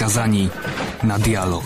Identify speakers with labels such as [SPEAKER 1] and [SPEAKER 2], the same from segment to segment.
[SPEAKER 1] Skazani na dialog.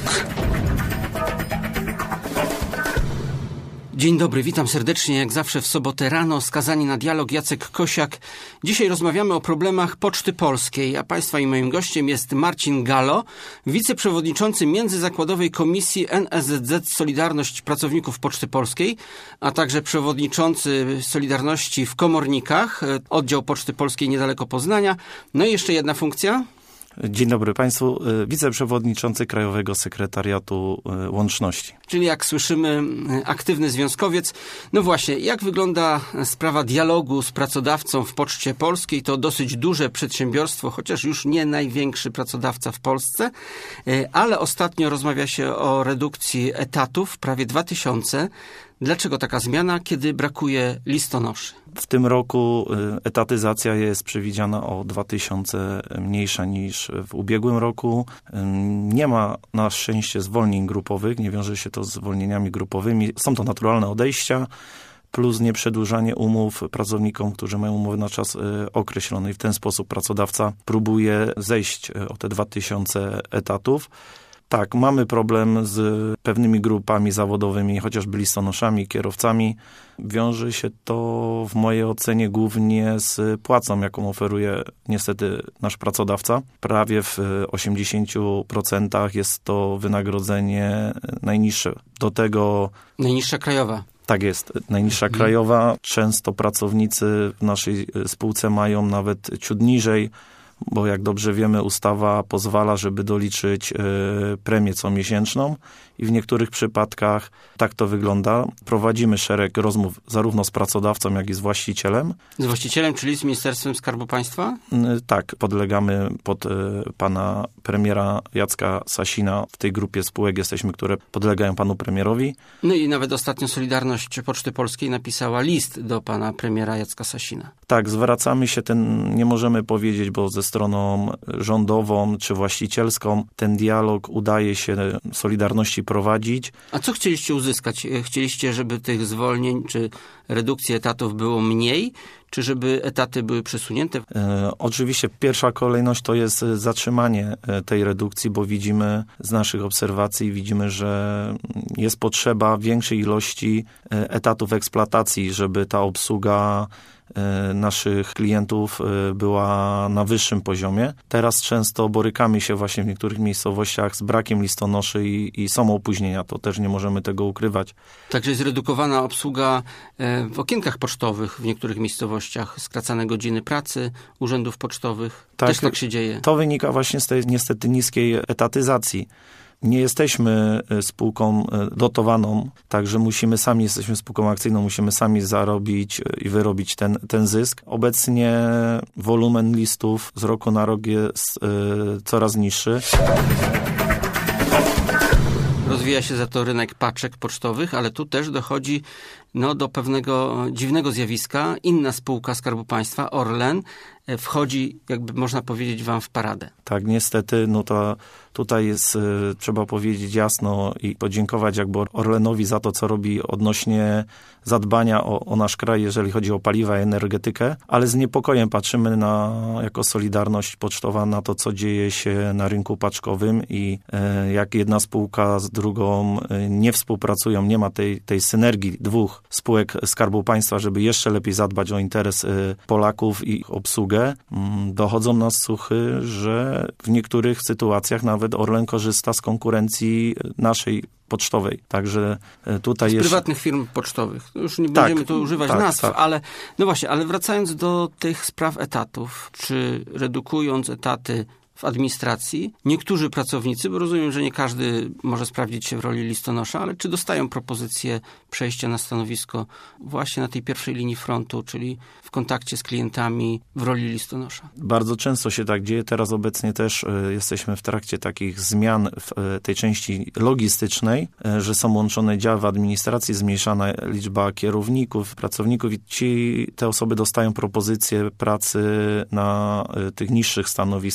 [SPEAKER 2] Dzień dobry, witam serdecznie, jak zawsze w sobotę rano, Skazani na dialog, Jacek Kosiak. Dzisiaj rozmawiamy o problemach Poczty Polskiej, a Państwa i moim gościem jest Marcin Galo, wiceprzewodniczący Międzyzakładowej Komisji NSZZ Solidarność Pracowników Poczty Polskiej, a także przewodniczący Solidarności w Komornikach, oddział Poczty Polskiej niedaleko Poznania. No i jeszcze jedna funkcja.
[SPEAKER 3] Dzień dobry Państwu, wiceprzewodniczący Krajowego Sekretariatu Łączności.
[SPEAKER 2] Czyli jak słyszymy, aktywny związkowiec. No właśnie, jak wygląda sprawa dialogu z pracodawcą w Poczcie Polskiej? To dosyć duże przedsiębiorstwo, chociaż już nie największy pracodawca w Polsce, ale ostatnio rozmawia się o redukcji etatów, prawie 2000. Dlaczego taka zmiana, kiedy brakuje listonoszy?
[SPEAKER 3] W tym roku etatyzacja jest przewidziana o 2000 mniejsza niż w ubiegłym roku. Nie ma na szczęście zwolnień grupowych, nie wiąże się to z zwolnieniami grupowymi. Są to naturalne odejścia, plus nieprzedłużanie umów pracownikom, którzy mają umowy na czas określony. I w ten sposób pracodawca próbuje zejść o te 2000 etatów. Tak, mamy problem z pewnymi grupami zawodowymi, chociażby listonoszami, kierowcami. Wiąże się to w mojej ocenie głównie z płacą, jaką oferuje niestety nasz pracodawca. Prawie w 80% jest to wynagrodzenie najniższe. Do tego...
[SPEAKER 2] Najniższa krajowa.
[SPEAKER 3] Tak jest, najniższa krajowa. Często pracownicy w naszej spółce mają nawet ciut niżej, bo jak dobrze wiemy, ustawa pozwala, żeby doliczyć premię comiesięczną i w niektórych przypadkach tak to wygląda. Prowadzimy szereg rozmów zarówno z pracodawcą, jak i z właścicielem.
[SPEAKER 2] Z właścicielem, czyli z Ministerstwem Skarbu Państwa?
[SPEAKER 3] Tak, podlegamy pod pana premiera Jacka Sasina. W tej grupie spółek jesteśmy, które podlegają panu premierowi.
[SPEAKER 2] No i nawet ostatnio Solidarność Poczty Polskiej napisała list do pana premiera Jacka Sasina.
[SPEAKER 3] Tak, zwracamy się, nie możemy powiedzieć, bo ze stroną rządową czy właścicielską ten dialog udaje się Solidarności prowadzić.
[SPEAKER 2] A co chcieliście uzyskać? Chcieliście, żeby tych zwolnień czy redukcji etatów było mniej, czy żeby etaty były przesunięte?
[SPEAKER 3] Oczywiście pierwsza kolejność to jest zatrzymanie tej redukcji, bo widzimy z naszych obserwacji, widzimy, że jest potrzeba większej ilości etatów eksploatacji, żeby ta obsługa naszych klientów była na wyższym poziomie. Teraz często borykamy się właśnie w niektórych miejscowościach z brakiem listonoszy i są opóźnienia. To też nie możemy tego ukrywać.
[SPEAKER 2] Także jest zredukowana obsługa w okienkach pocztowych w niektórych miejscowościach, skracane godziny pracy urzędów pocztowych.
[SPEAKER 3] Tak,
[SPEAKER 2] też tak się dzieje.
[SPEAKER 3] To wynika właśnie z tej niestety niskiej etatyzacji. Nie jesteśmy spółką dotowaną, także jesteśmy spółką akcyjną, musimy sami zarobić i wyrobić ten zysk. Obecnie wolumen listów z roku na rok jest coraz niższy.
[SPEAKER 2] Rozwija się za to rynek paczek pocztowych, ale tu też dochodzi do pewnego dziwnego zjawiska. Inna spółka Skarbu Państwa, Orlen, wchodzi, jakby można powiedzieć, wam w paradę.
[SPEAKER 3] Tak, niestety, to tutaj jest, trzeba powiedzieć jasno i podziękować jakby Orlenowi za to, co robi odnośnie zadbania o nasz kraj, jeżeli chodzi o paliwa i energetykę, ale z niepokojem patrzymy jako Solidarność Pocztowa na to, co dzieje się na rynku paczkowym i jak jedna spółka z drugą nie współpracują, nie ma tej synergii dwóch spółek Skarbu Państwa, żeby jeszcze lepiej zadbać o interes Polaków i ich obsługę. Dochodzą nas słuchy, że w niektórych sytuacjach nawet Orlen korzysta z konkurencji naszej pocztowej. Także tutaj jest...
[SPEAKER 2] prywatnych firm pocztowych. Już nie będziemy tu używać nazw, ale ale wracając do tych spraw etatów, czy redukując etaty w administracji, niektórzy pracownicy, bo rozumiem, że nie każdy może sprawdzić się w roli listonosza, ale czy dostają propozycję przejścia na stanowisko właśnie na tej pierwszej linii frontu, czyli w kontakcie z klientami w roli listonosza?
[SPEAKER 3] Bardzo często się tak dzieje. Teraz obecnie też jesteśmy w trakcie takich zmian w tej części logistycznej, że są łączone działy w administracji, zmniejszana liczba kierowników, pracowników i te osoby dostają propozycję pracy na tych niższych stanowiskach.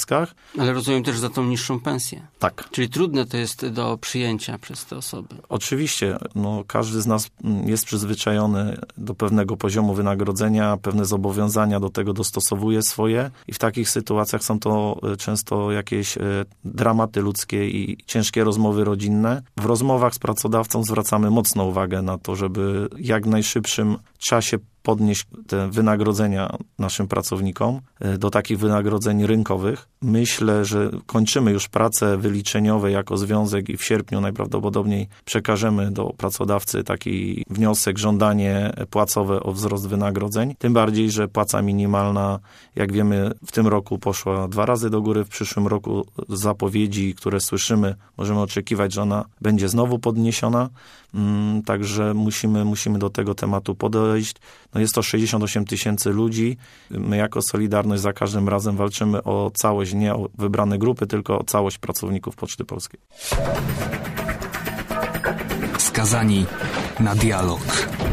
[SPEAKER 2] Ale rozumiem też za tą niższą pensję.
[SPEAKER 3] Tak.
[SPEAKER 2] Czyli trudne to jest do przyjęcia przez te osoby.
[SPEAKER 3] Oczywiście, każdy z nas jest przyzwyczajony do pewnego poziomu wynagrodzenia, pewne zobowiązania do tego dostosowuje swoje i w takich sytuacjach są to często jakieś dramaty ludzkie i ciężkie rozmowy rodzinne. W rozmowach z pracodawcą zwracamy mocną uwagę na to, żeby jak w najszybszym czasie podnieść te wynagrodzenia naszym pracownikom do takich wynagrodzeń rynkowych. Myślę, że kończymy już prace wyliczeniowe jako związek i w sierpniu najprawdopodobniej przekażemy do pracodawcy taki wniosek, żądanie płacowe o wzrost wynagrodzeń. Tym bardziej, że płaca minimalna, jak wiemy, w tym roku poszła 2 razy do góry. W przyszłym roku z zapowiedzi, które słyszymy, możemy oczekiwać, że ona będzie znowu podniesiona. Także musimy do tego tematu podejść. Jest to 68 000 ludzi. My jako Solidarność za każdym razem walczymy o całość, nie o wybrane grupy, tylko o całość pracowników Poczty Polskiej.
[SPEAKER 1] Skazani na dialog.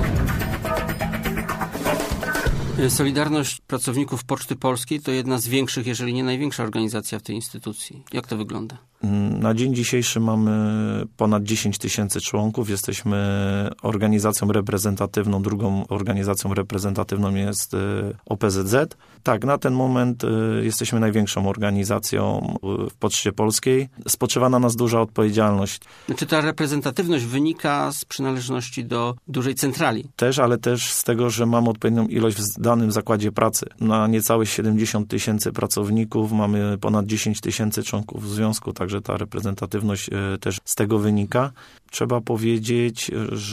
[SPEAKER 2] Solidarność Pracowników Poczty Polskiej to jedna z większych, jeżeli nie największa organizacja w tej instytucji. Jak to wygląda?
[SPEAKER 3] Na dzień dzisiejszy mamy ponad 10 000 członków. Jesteśmy organizacją reprezentatywną. Drugą organizacją reprezentatywną jest OPZZ. Tak, na ten moment jesteśmy największą organizacją w Poczcie Polskiej. Spoczywa na nas duża odpowiedzialność.
[SPEAKER 2] Czy ta reprezentatywność wynika z przynależności do dużej centrali?
[SPEAKER 3] Też, ale też z tego, że mamy odpowiednią ilość w danym zakładzie pracy. Na niecałe 70 000 pracowników mamy ponad 10 000 członków w związku, także ta reprezentatywność też z tego wynika. Trzeba powiedzieć,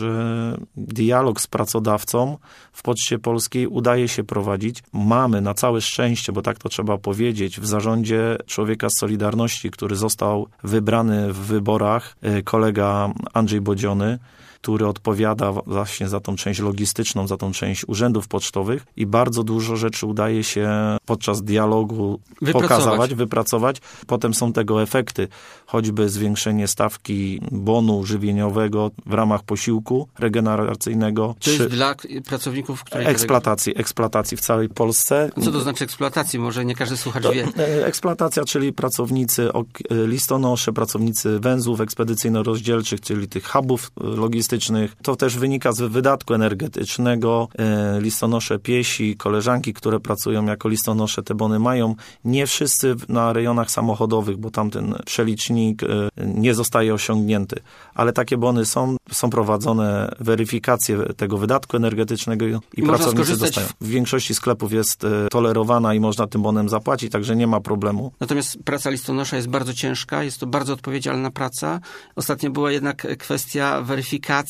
[SPEAKER 3] że dialog z pracodawcą w Poczcie Polskiej udaje się prowadzić. Mamy na całe szczęście, bo tak to trzeba powiedzieć, w zarządzie człowieka z Solidarności, który został wybrany w wyborach, kolega Andrzej Bodziony, który odpowiada właśnie za tą część logistyczną, za tą część urzędów pocztowych i bardzo dużo rzeczy udaje się podczas dialogu wypracować. Potem są tego efekty, choćby zwiększenie stawki bonu żywieniowego w ramach posiłku regeneracyjnego.
[SPEAKER 2] To jest dla pracowników, których...
[SPEAKER 3] Eksploatacji w całej Polsce.
[SPEAKER 2] Co to znaczy eksploatacji? Może nie każdy słuchacz wie.
[SPEAKER 3] Eksploatacja, czyli pracownicy listonosze, pracownicy węzłów ekspedycyjno-rozdzielczych, czyli tych hubów logistycznych. To też wynika z wydatku energetycznego. Listonosze piesi, koleżanki, które pracują jako listonosze, te bony mają. Nie wszyscy na rejonach samochodowych, bo tam ten przelicznik nie zostaje osiągnięty. Ale takie bony są prowadzone, weryfikacje tego wydatku energetycznego i pracownicy dostają. W większości sklepów jest tolerowana i można tym bonem zapłacić, także nie ma problemu.
[SPEAKER 2] Natomiast praca listonosza jest bardzo ciężka, jest to bardzo odpowiedzialna praca. Ostatnio była jednak kwestia weryfikacji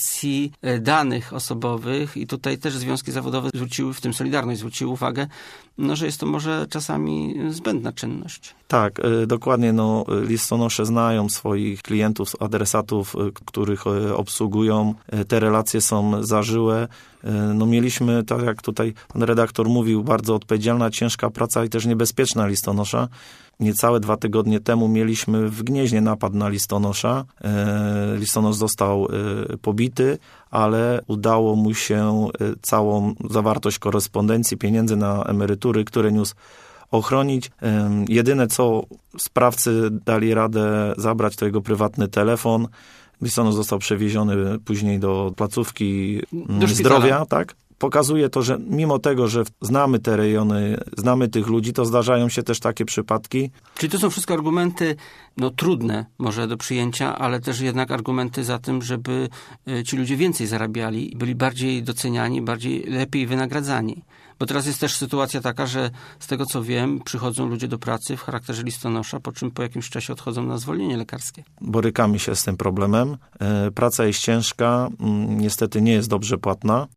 [SPEAKER 2] danych osobowych i tutaj też związki zawodowe w tym Solidarność zwróciły uwagę, że jest to może czasami zbędna czynność.
[SPEAKER 3] Tak, dokładnie. Listonosze znają swoich klientów, adresatów, których obsługują. Te relacje są zażyłe. Mieliśmy, tak jak tutaj pan redaktor mówił, bardzo odpowiedzialna, ciężka praca i też niebezpieczna listonosza. Niecałe 2 tygodnie temu mieliśmy w Gnieźnie napad na listonosza. Listonosz został pobity, ale udało mu się całą zawartość korespondencji, pieniędzy na emerytury, które niósł, ochronić. Jedyne, co sprawcy dali radę zabrać, to jego prywatny telefon. Listonosz został przewieziony później do placówki zdrowia, tak? Pokazuje to, że mimo tego, że znamy te rejony, znamy tych ludzi, to zdarzają się też takie przypadki.
[SPEAKER 2] Czyli to są wszystko argumenty, trudne może do przyjęcia, ale też jednak argumenty za tym, żeby ci ludzie więcej zarabiali, byli bardziej doceniani, lepiej wynagradzani. Bo teraz jest też sytuacja taka, że z tego co wiem, przychodzą ludzie do pracy w charakterze listonosza, po czym po jakimś czasie odchodzą na zwolnienie lekarskie. Borykamy
[SPEAKER 3] się z tym problemem. Praca jest ciężka, niestety nie jest dobrze płatna.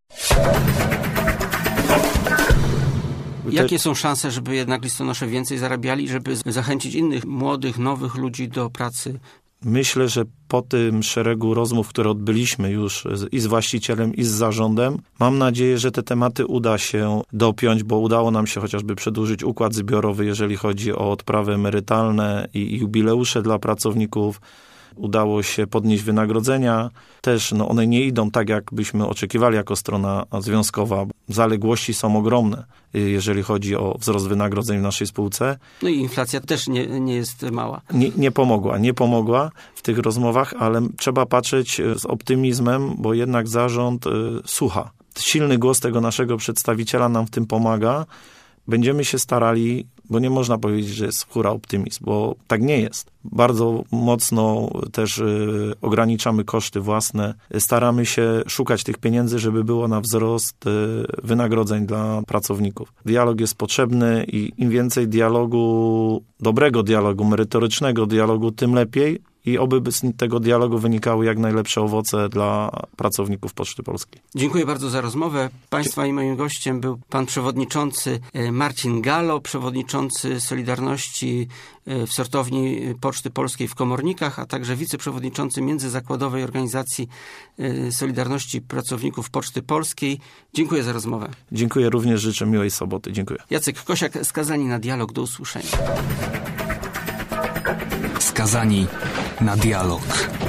[SPEAKER 2] Jakie są szanse, żeby jednak listonosze więcej zarabiali, żeby zachęcić innych młodych, nowych ludzi do pracy?
[SPEAKER 3] Myślę, że po tym szeregu rozmów, które odbyliśmy już i z właścicielem, i z zarządem, mam nadzieję, że te tematy uda się dopiąć, bo udało nam się chociażby przedłużyć układ zbiorowy, jeżeli chodzi o odprawy emerytalne i jubileusze dla pracowników. udało się podnieść wynagrodzenia. Też one nie idą tak, jak byśmy oczekiwali jako strona związkowa. Zaległości są ogromne, jeżeli chodzi o wzrost wynagrodzeń w naszej spółce.
[SPEAKER 2] No i inflacja też nie jest mała.
[SPEAKER 3] Nie pomogła w tych rozmowach, ale trzeba patrzeć z optymizmem, bo jednak zarząd słucha. Silny głos tego naszego przedstawiciela nam w tym pomaga. Będziemy się starali, bo nie można powiedzieć, że jest hura optymizm, bo tak nie jest. Bardzo mocno też ograniczamy koszty własne. Staramy się szukać tych pieniędzy, żeby było na wzrost wynagrodzeń dla pracowników. Dialog jest potrzebny i im więcej dialogu, dobrego dialogu, merytorycznego dialogu, tym lepiej. I oby z tego dialogu wynikały jak najlepsze owoce dla pracowników Poczty Polskiej.
[SPEAKER 2] Dziękuję bardzo za rozmowę. Państwa i moim gościem był pan przewodniczący Marcin Galo, przewodniczący Solidarności w Sortowni Poczty Polskiej w Komornikach, a także wiceprzewodniczący Międzyzakładowej Organizacji Solidarności Pracowników Poczty Polskiej. Dziękuję za rozmowę.
[SPEAKER 3] Dziękuję również, życzę miłej soboty. Dziękuję.
[SPEAKER 2] Jacek Kosiak, Skazani na dialog. Do usłyszenia.
[SPEAKER 1] Skazani na dialog.